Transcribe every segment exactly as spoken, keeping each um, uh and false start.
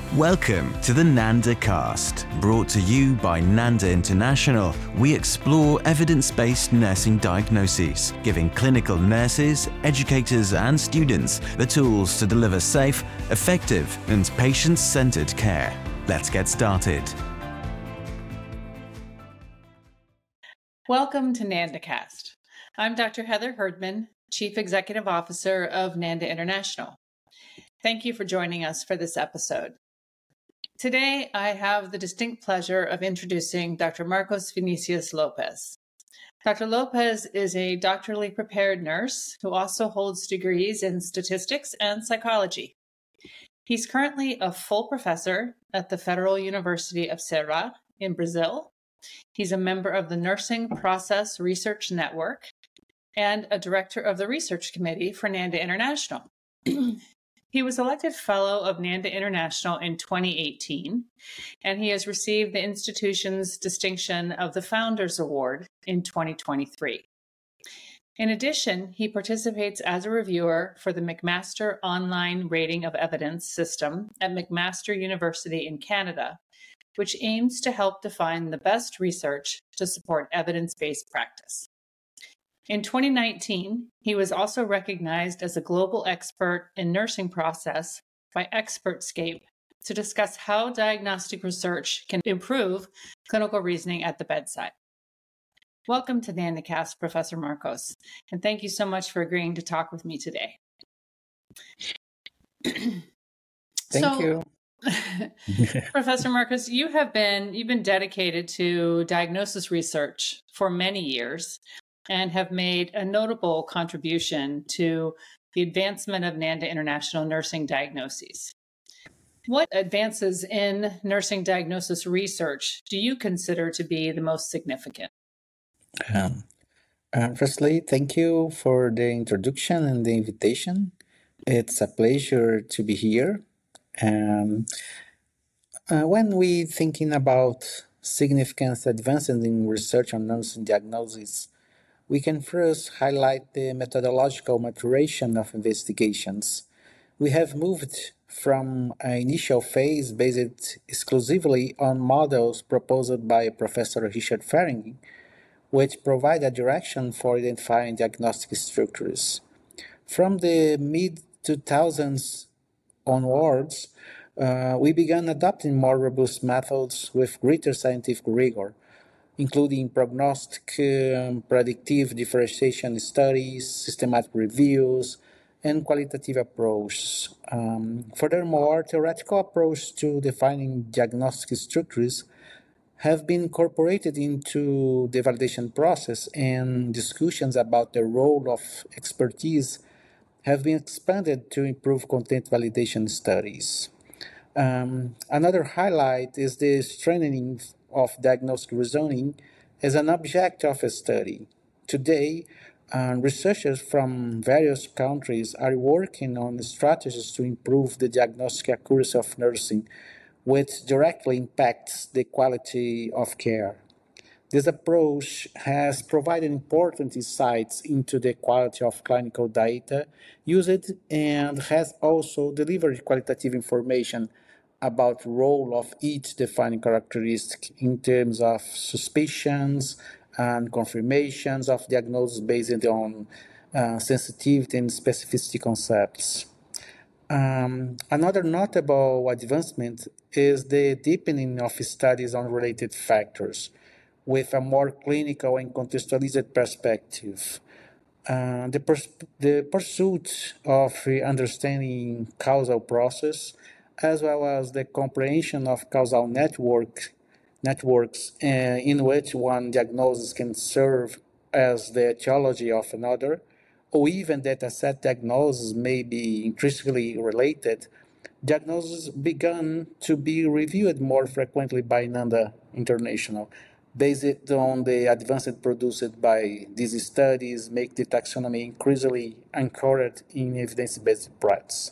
Welcome to the NANDA Cast, brought to you by NANDA International. We explore evidence-based nursing diagnoses, giving clinical nurses, educators, and students the tools to deliver safe, effective, and patient-centered care. Let's get started. Welcome to NANDA Cast. I'm Doctor Heather Herdman, Chief Executive Officer of NANDA International. Thank you for joining us for this episode. Today, I have the distinct pleasure of introducing Doctor Marcos Vinicius Lopez. Doctor Lopez is a doctorally prepared nurse who also holds degrees in statistics and psychology. He's currently a full professor at the Federal University of Ceará in Brazil. He's a member of the Nursing Process Research Network and a director of the research committee for NANDA International. He was elected Fellow of NANDA International in twenty eighteen, and he has received the institution's distinction of the Founders Award in twenty twenty-three. In addition, he participates as a reviewer for the McMaster Online Rating of Evidence system at McMaster University in Canada, which aims to help define the best research to support evidence-based practice. In twenty nineteen, he was also recognized as a global expert in nursing process by ExpertScape to discuss how diagnostic research can improve clinical reasoning at the bedside. Welcome to NANDAcast, Professor Marcos, and thank you so much for agreeing to talk with me today. Thank so, you. Professor Marcos, you have been you've been dedicated to diagnosis research for many years and have made a notable contribution to the advancement of NANDA International nursing diagnoses. What advances in nursing diagnosis research do you consider to be the most significant? Um, uh, firstly, thank you for the introduction and the invitation. It's a pleasure to be here. Um, uh, when we thinking about significant advances in research on nursing diagnosis, we can first highlight the methodological maturation of investigations. We have moved from an initial phase based exclusively on models proposed by Professor Richard Ferenger, which provide a direction for identifying diagnostic structures. From the mid two thousands onwards, uh, we began adopting more robust methods with greater scientific rigor, including prognostic, um, predictive differentiation studies, systematic reviews, and qualitative approaches. Um, furthermore, theoretical approaches to defining diagnostic structures have been incorporated into the validation process, and discussions about the role of expertise have been expanded to improve content validation studies. Um, another highlight is the strengthening of diagnostic reasoning as an object of a study. Today, uh, researchers from various countries are working on strategies to improve the diagnostic accuracy of nursing, which directly impacts the quality of care. This approach has provided important insights into the quality of clinical data used and has also delivered qualitative information about the role of each defining characteristic in terms of suspicions and confirmations of diagnosis based on uh, sensitivity and specificity concepts. Um, another notable advancement is the deepening of studies on related factors with a more clinical and contextualized perspective. Uh, the, pers- the pursuit of understanding causal process, as well as the comprehension of causal network networks uh, in which one diagnosis can serve as the etiology of another, or even that a set diagnosis may be intrinsically related, diagnoses began to be reviewed more frequently by NANDA International, based on the advances produced by these studies, make the taxonomy increasingly anchored in evidence-based practice.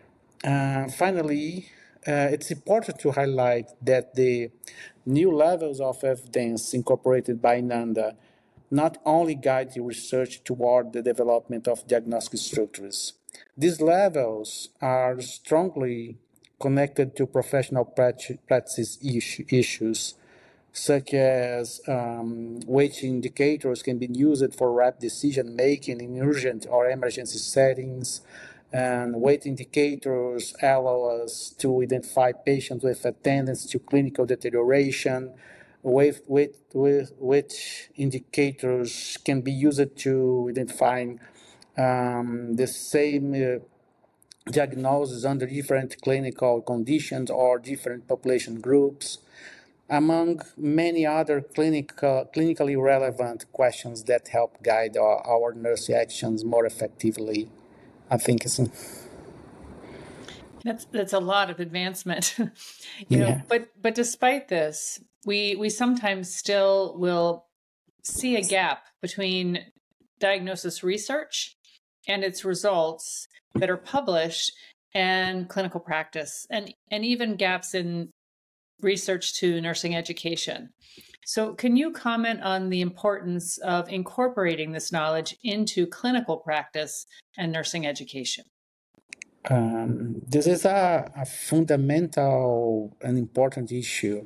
Uh, finally, uh, it's important to highlight that the new levels of evidence incorporated by NANDA not only guide the research toward the development of diagnostic structures. These levels are strongly connected to professional practice issues, such as um, which indicators can be used for rapid decision making in urgent or emergency settings, and weight indicators allow us to identify patients with a tendency to clinical deterioration, with, with, with which indicators can be used to identify um, the same uh, diagnosis under different clinical conditions or different population groups, among many other clinical, clinically relevant questions that help guide our, our nurse actions more effectively. I think it's that's that's a lot of advancement. you yeah. know, but but despite this, we we sometimes still will see a gap between diagnosis research and its results that are published and clinical practice, and and even gaps in research to nursing education. So can you comment on the importance of incorporating this knowledge into clinical practice and nursing education? Um, this is a, a fundamental and important issue.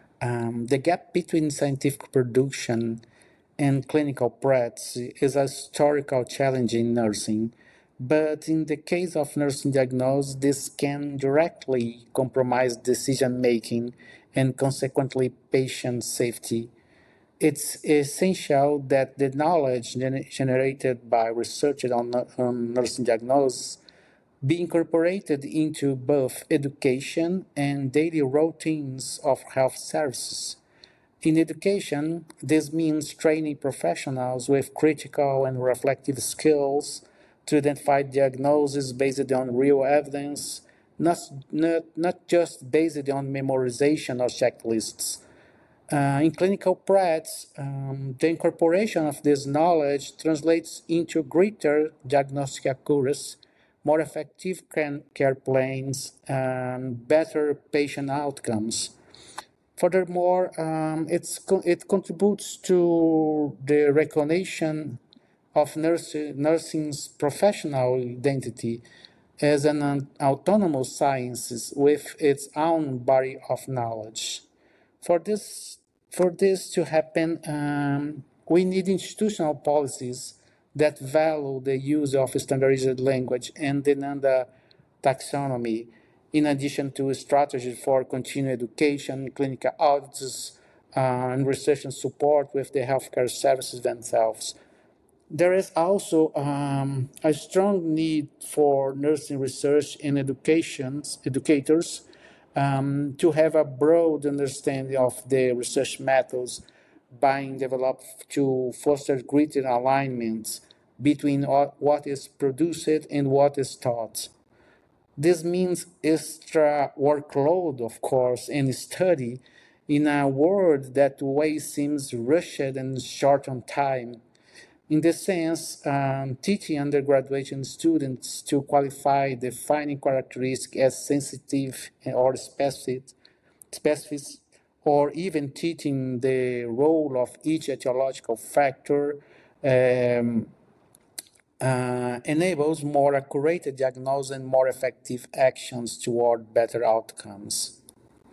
Um, the gap between scientific production and clinical practice is a historical challenge in nursing, but in the case of nursing diagnosis, this can directly compromise decision making and consequently patient safety. It's essential that the knowledge generated by research on, on nursing diagnosis be incorporated into both education and daily routines of health services. In education, this means training professionals with critical and reflective skills to identify diagnoses based on real evidence, not, not, not just based on memorization or checklists. Uh, in clinical practice, um, the incorporation of this knowledge translates into greater diagnostic accuracy, more effective care plans, and better patient outcomes. Furthermore, um, it's, it contributes to the recognition of nurse, nursing's professional identity as an autonomous science with its own body of knowledge. For this, for this to happen, um, we need institutional policies that value the use of standardized language and the NANDA taxonomy, in addition to strategies for continuing education, clinical audits, uh, and research and support with the healthcare services themselves. There is also um, a strong need for nursing research and educations, educators um, to have a broad understanding of the research methods being developed to foster greater alignment between what is produced and what is taught. This means extra workload, of course, and study in a world that way seems rushed and short on time. In this sense, um, teaching undergraduate students to qualify defining characteristics as sensitive or specific, specific, or even teaching the role of each etiological factor um, uh, enables more accurate diagnosis and more effective actions toward better outcomes.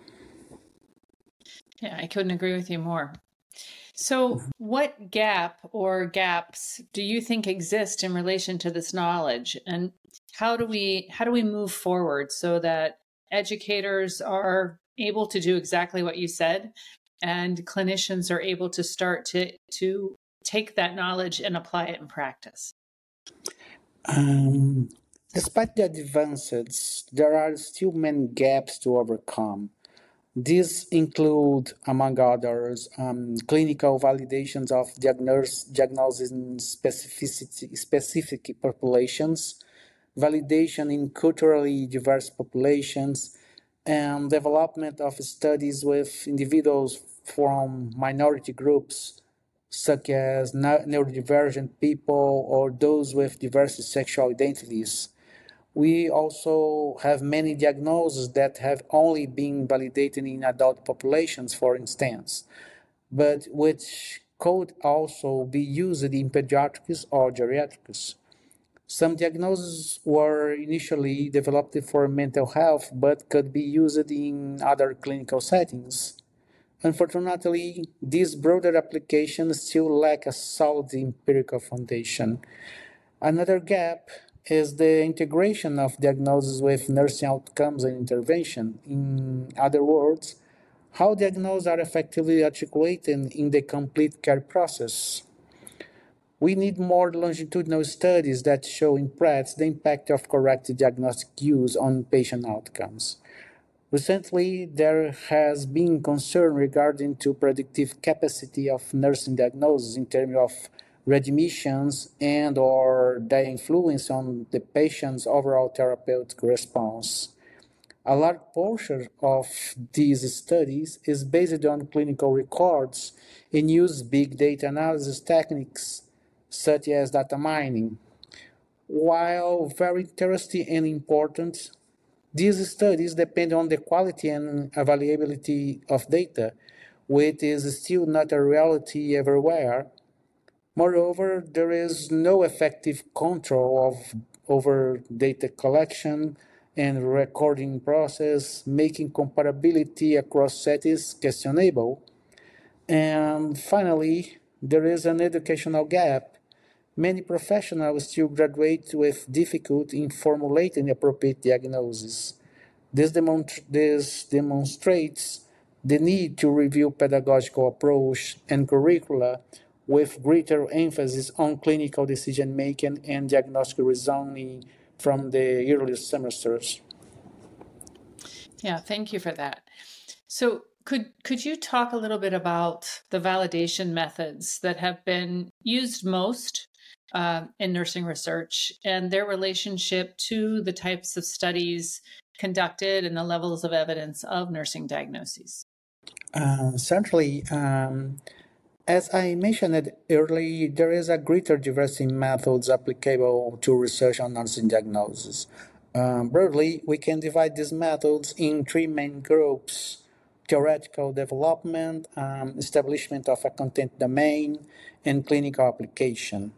Yeah, I couldn't agree with you more. So what gap or gaps do you think exist in relation to this knowledge, and how do we how do we move forward so that educators are able to do exactly what you said and clinicians are able to start to to take that knowledge and apply it in practice? Um, despite the advances, there are still many gaps to overcome. These include, among others, um, clinical validations of diagnose, diagnosis in specificity, specific populations, validation in culturally diverse populations, and development of studies with individuals from minority groups, such as neurodivergent people or those with diverse sexual identities. We also have many diagnoses that have only been validated in adult populations, for instance, but which could also be used in pediatrics or geriatrics. Some diagnoses were initially developed for mental health but could be used in other clinical settings. Unfortunately, these broader applications still lack a solid empirical foundation. Another gap is the integration of diagnosis with nursing outcomes and intervention. In other words, how diagnoses are effectively articulated in the complete care process. We need more longitudinal studies that show in practice the impact of correct diagnostic use on patient outcomes. Recently, there has been concern regarding to predictive capacity of nursing diagnosis in terms of readmissions and or their influence on the patient's overall therapeutic response. A large portion of these studies is based on clinical records and use big data analysis techniques such as data mining. While very interesting and important, these studies depend on the quality and availability of data, which is still not a reality everywhere. Moreover, there is no effective control of over data collection and recording process, making comparability across settings questionable. And finally, there is an educational gap. Many professionals still graduate with difficulty in formulating appropriate diagnosis. This, demonstra- this demonstrates the need to review pedagogical approach and curricula with greater emphasis on clinical decision making and diagnostic reasoning from the earliest semesters. Yeah, thank you for that. So could could you talk a little bit about the validation methods that have been used most uh, in nursing research and their relationship to the types of studies conducted and the levels of evidence of nursing diagnoses? Uh, certainly, um, as I mentioned earlier, there is a greater diversity in methods applicable to research on nursing diagnosis. Um, broadly, we can divide these methods in three main groups: theoretical development, um, establishment of a content domain, and clinical application.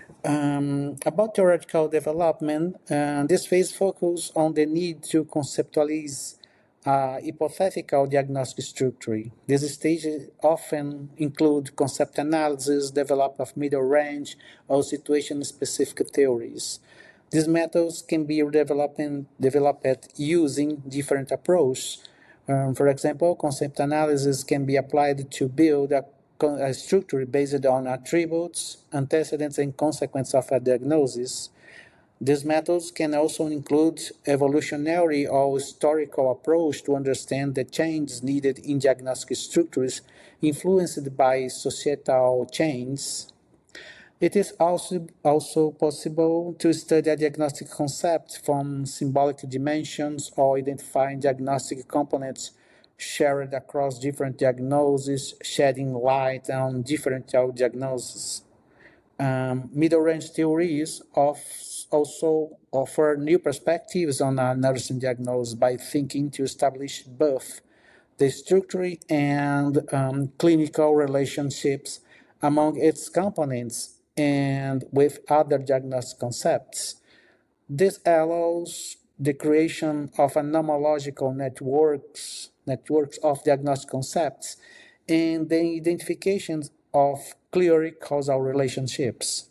Um, about theoretical development, uh, this phase focuses on the need to conceptualize uh, hypothetical diagnostic structure. These stages often include concept analysis, development of middle range, or situation-specific theories. These methods can be developed, developed using different approaches. Um, for example, concept analysis can be applied to build a, a structure based on attributes, antecedents, and consequences of a diagnosis. These methods can also include evolutionary or historical approach to understand the changes needed in diagnostic structures influenced by societal changes. It is also, also possible to study a diagnostic concept from symbolic dimensions or identifying diagnostic components shared across different diagnoses, shedding light on differential diagnoses. Um, middle range theories of also offer new perspectives on a nursing diagnosis by thinking to establish both the structure and um, clinical relationships among its components and with other diagnostic concepts. This allows the creation of a nomological networks, networks of diagnostic concepts and the identification of clear causal relationships.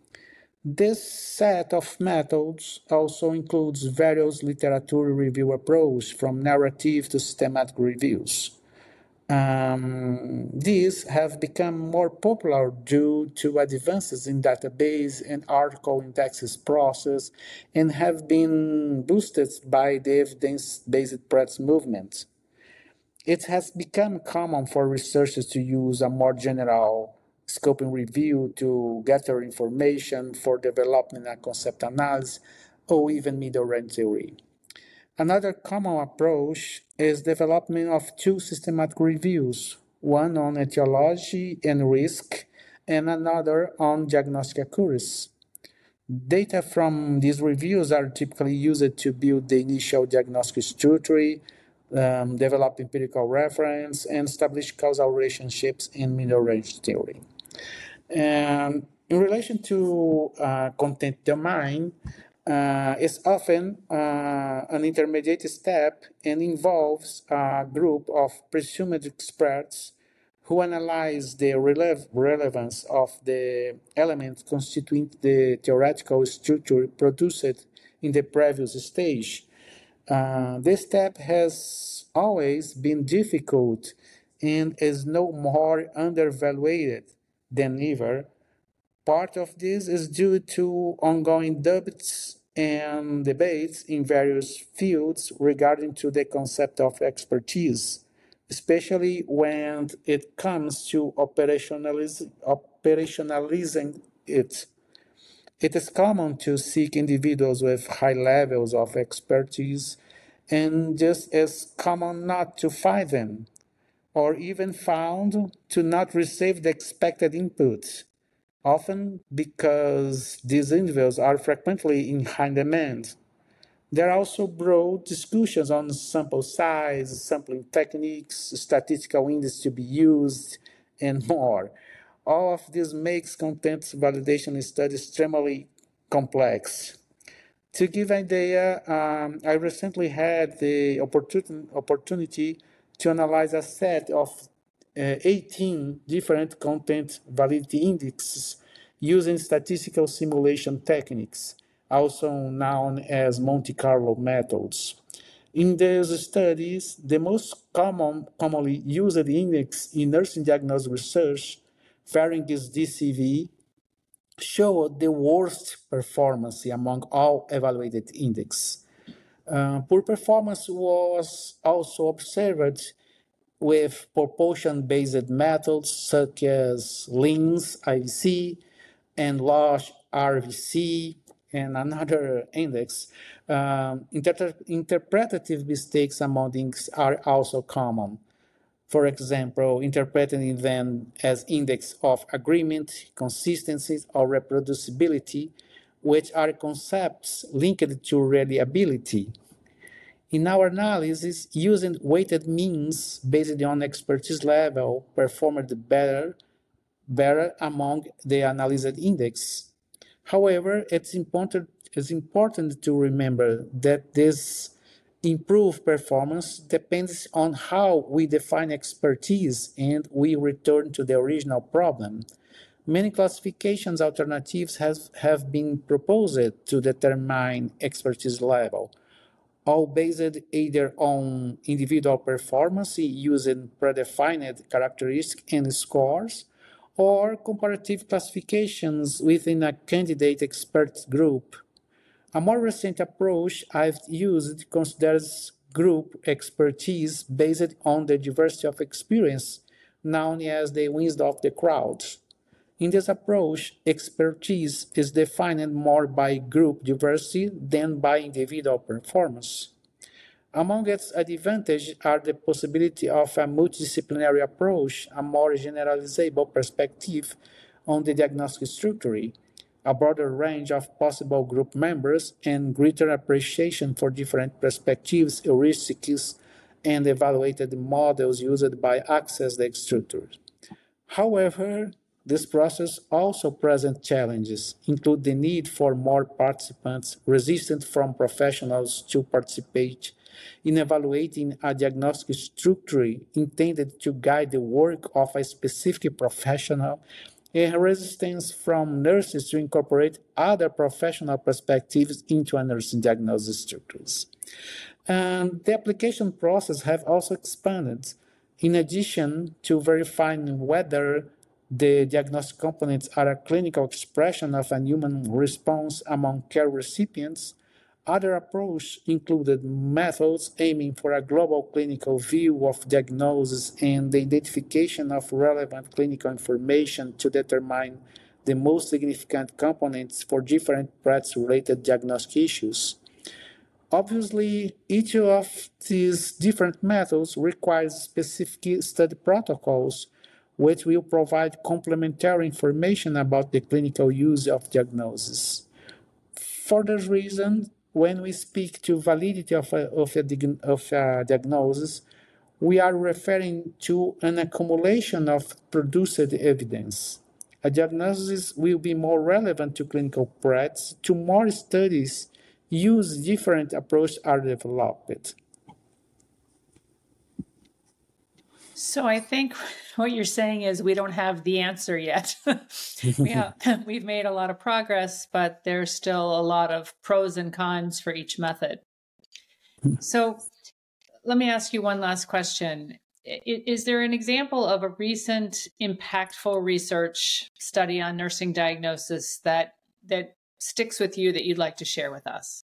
This set of methods also includes various literature review approaches, from narrative to systematic reviews. Um, these have become more popular due to advances in database and article indexes process and have been boosted by the evidence-based practice movement. It has become common for researchers to use a more general scoping review to gather information for developing a concept analysis or even middle-range theory. Another common approach is development of two systematic reviews, one on etiology and risk, and another on diagnostic accuracy. Data from these reviews are typically used to build the initial diagnostic structure, um, develop empirical reference, and establish causal relationships in middle range theory. And In relation to uh, content domain, uh, is often uh, an intermediate step and involves a group of presumed experts who analyze the rele- relevance of the elements constituting the theoretical structure produced in the previous stage. Uh, this step has always been difficult and is no more undervalued than ever. Part of this is due to ongoing debates and debates in various fields regarding to the concept of expertise, especially when it comes to operationaliz- operationalizing it. It is common to seek individuals with high levels of expertise, and just as common not to find them, or even found to not receive the expected input, often because these individuals are frequently in high demand. There are also broad discussions on sample size, sampling techniques, statistical index to be used, and more. All of this makes content validation studies extremely complex. To give an idea, um, I recently had the opportun- opportunity to analyze a set of uh, eighteen different content validity indexes using statistical simulation techniques, also known as Monte Carlo methods. In these studies, the most common, commonly used index in nursing diagnosis research, Pharynx D C V, showed the worst performance among all evaluated index. Uh, poor performance was also observed with proportion-based methods such as Linz I V C and Losch R V C and another index. Um, inter- interpretative mistakes among index are also common. For example, interpreting them as index of agreement, consistency, or reproducibility, which are concepts linked to reliability. In our analysis, using weighted means based on expertise level performed better, better among the analyzed index. However, it's important, it's important to remember that this improved performance depends on how we define expertise and we return to the original problem. Many classifications alternatives have, have been proposed to determine expertise level, all based either on individual performance using predefined characteristics and scores, or comparative classifications within a candidate expert group. A more recent approach I've used considers group expertise based on the diversity of experience, known as the wisdom of the crowd. In this approach, expertise is defined more by group diversity than by individual performance. Among its advantages are the possibility of a multidisciplinary approach, a more generalizable perspective on the diagnostic structure, a broader range of possible group members, and greater appreciation for different perspectives, heuristics, and evaluated models used by access the structure. However, this process also presents challenges, include the need for more participants, resistance from professionals to participate in evaluating a diagnostic structure intended to guide the work of a specific professional, and resistance from nurses to incorporate other professional perspectives into a nursing diagnosis structures. And the application process have also expanded. In addition to verifying whether the diagnostic components are a clinical expression of a human response among care recipients, other approaches included methods aiming for a global clinical view of diagnosis and the identification of relevant clinical information to determine the most significant components for different practice-related diagnostic issues. Obviously, each of these different methods requires specific study protocols, which will provide complementary information about the clinical use of diagnosis. For this reason, when we speak to validity of a, of a, of a diagnosis, we are referring to an accumulation of produced evidence, a diagnosis will be more relevant to clinical practice, to more studies use different approaches are developed. So I think what you're saying is we don't have the answer yet. we have, we've made a lot of progress, but there's still a lot of pros and cons for each method. So let me ask you one last question. Is there an example of a recent impactful research study on nursing diagnosis that that sticks with you that you'd like to share with us?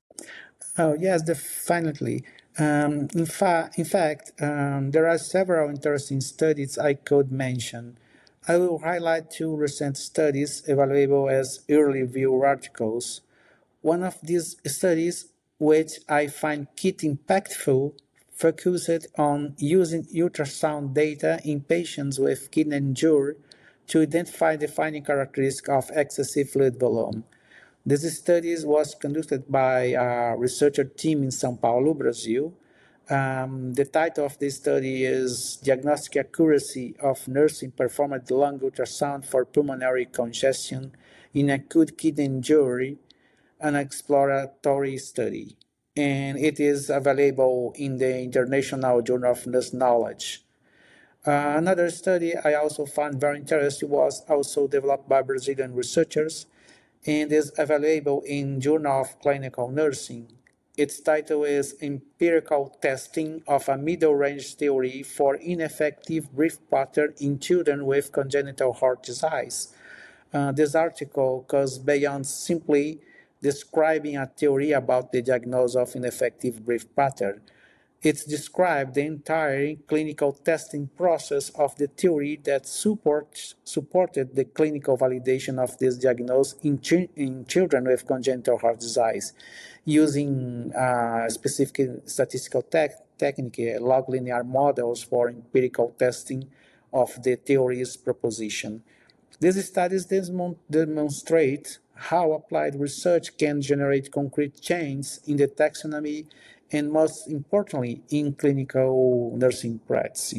Oh, yes, definitely. Um, in, fa- in fact, um, there are several interesting studies I could mention. I will highlight two recent studies available as early review articles. One of these studies, which I find quite impactful, focused on using ultrasound data in patients with kidney injury to identify defining characteristics of excessive fluid volume. This study was conducted by a researcher team in São Paulo, Brazil. Um, the title of this study is Diagnostic Accuracy of Nursing Performed Lung Ultrasound for Pulmonary Congestion in Acute Kidney Injury, an exploratory study. And it is available in the International Journal of Nurse Knowledge. Uh, another study I also found very interesting was also developed by Brazilian researchers and is available in Journal of Clinical Nursing. Its title is Empirical Testing of a Middle-Range Theory for Ineffective Breath Pattern in Children with Congenital Heart Disease. Uh, this article goes beyond simply describing a theory about the diagnosis of ineffective breath pattern. It describes the entire clinical testing process of the theory that support, supported the clinical validation of this diagnosis in, chi- in children with congenital heart disease, using uh, specific statistical te- technique, log linear models for empirical testing of the theory's proposition. These studies demonstrate how applied research can generate concrete change in the taxonomy and, most importantly, in clinical nursing practice.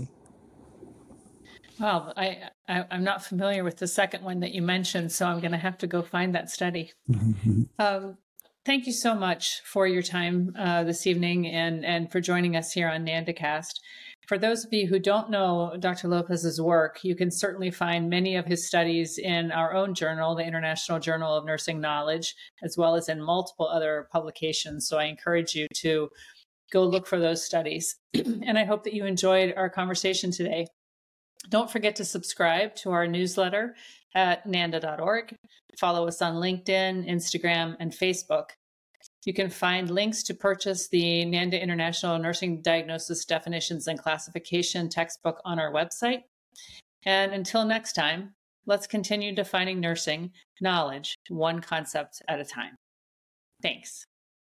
Well, I, I, I'm not familiar with the second one that you mentioned, so I'm going to have to go find that study. um, thank you so much for your time uh, this evening and, and for joining us here on NANDAcast. For those of you who don't know Doctor Lopez's work, you can certainly find many of his studies in our own journal, the International Journal of Nursing Knowledge, as well as in multiple other publications. So I encourage you to go look for those studies. And I hope that you enjoyed our conversation today. Don't forget to subscribe to our newsletter at nanda dot org. Follow us on LinkedIn, Instagram, and Facebook. You can find links to purchase the NANDA International Nursing Diagnosis Definitions and Classification textbook on our website. And until next time, let's continue defining nursing knowledge one concept at a time. Thanks.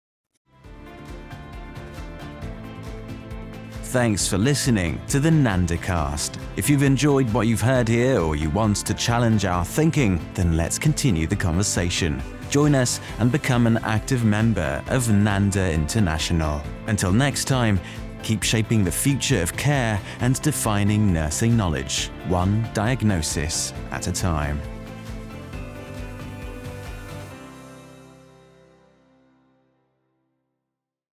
Thanks for listening to the NANDAcast. If you've enjoyed what you've heard here or you want to challenge our thinking, then let's continue the conversation. Join us and become an active member of NANDA International. Until next time, keep shaping the future of care and defining nursing knowledge, one diagnosis at a time.